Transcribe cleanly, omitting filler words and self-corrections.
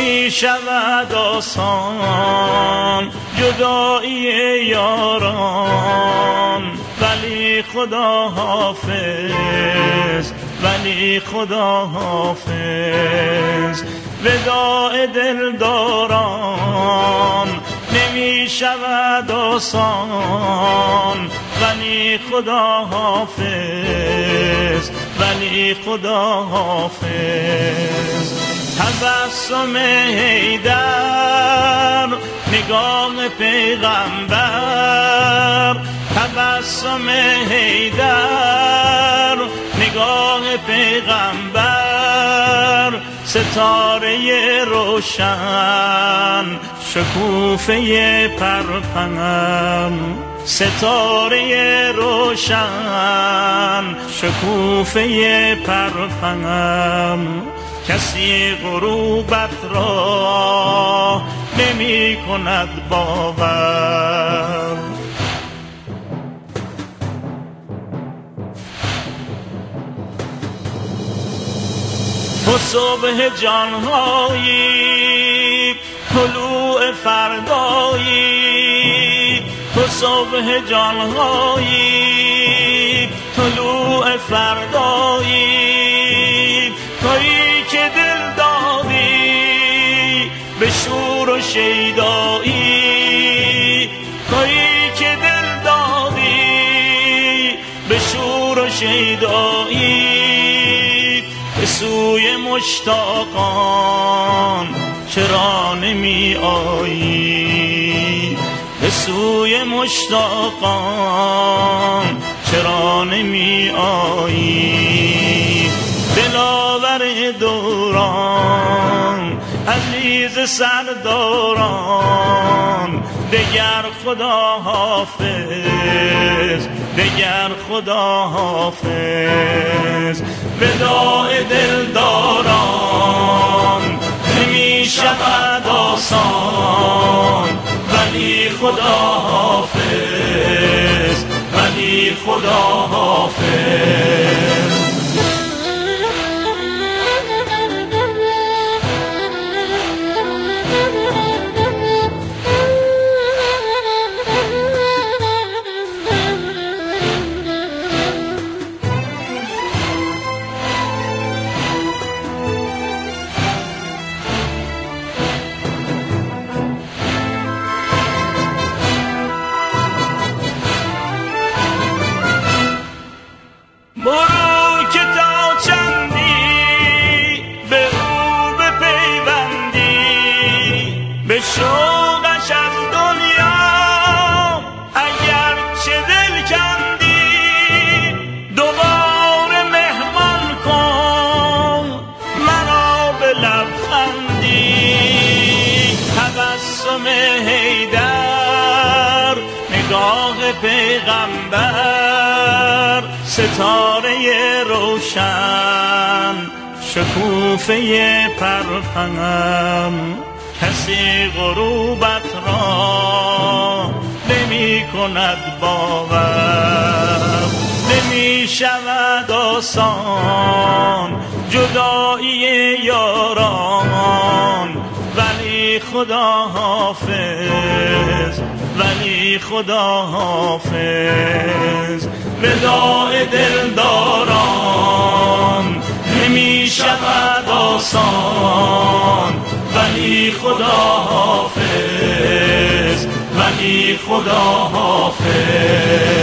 نمی شود آسان جدایی یاران، ولی خدا حافظ، ولی خدا حافظ. وداع دلداران نمی شود آسان، ولی خدا حافظ، ولی خدا حافظ. تبسم حیدر نگاه پیغمبر، تبسم حیدر نگاه پیغمبر، ستاره روشن شکوفه پرپنم، ستاره روشن شکوفه پرپنم. کسی غروبت را نمی کند باور. تو صبح جانهایی، طلوع فردایی، تو صبح جانهایی، طلوع فردایی، تویی که دل دادی به شور و شیدایی، تویی که دل دادی به شور و شیدایی. به سوی مشتاقان چرا نمی آیی؟ به سوی مشتاقان چرا نمی آیی؟ دلاور دوران عزیز سرداران، دگر خدا حافظ، دگر خدا حافظ. وداع دلداران نمی شود آسان، ولی خدا حافظ، ولی خدا حافظ. برو که تا چندی به او بپیوندی، به شوقش از دنیا اگر چه دل کندی. دوباره مهمان کن مرا به لبخندی. تبسم حیدر نگاه پیغمبر، ستاره روشن شکوفه پرپنم. کسی غروبت را نمی کند باور. نمی شود آسان جدایی یاران، ولی خدا حافظ، ولی خدا حافظ. وداع دلداران نمی شود آسان، ولی خدا حافظ، ولی خدا حافظ.